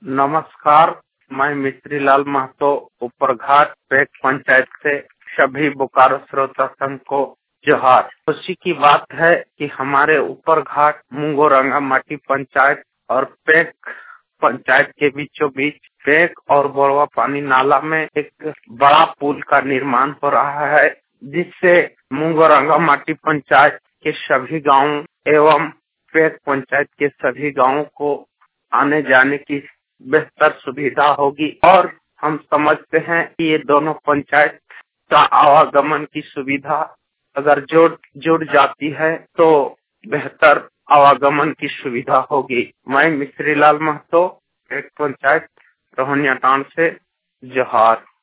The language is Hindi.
नमस्कार, मैं मिस्त्री लाल महतो ऊपरघाट पेट पंचायत से सभी बोकारो श्रोता संघ को जोहार। खुशी की बात है कि हमारे ऊपरघाट मुंगोरंगा माटी पंचायत और पेक पंचायत के बीचों बीच पेक और बोरवा पानी नाला में एक बड़ा पुल का निर्माण हो रहा है, जिससे मुंगोरंगा माटी पंचायत के सभी गाँव एवं पेक पंचायत के सभी गाँवों को आने जाने की बेहतर सुविधा होगी। और हम समझते हैं कि ये दोनों पंचायत का आवागमन की सुविधा अगर जुड़ जाती है तो बेहतर आवागमन की सुविधा होगी। मैं मिस्त्री लाल महतो एक पंचायत रोहनिया टांड से जोहार।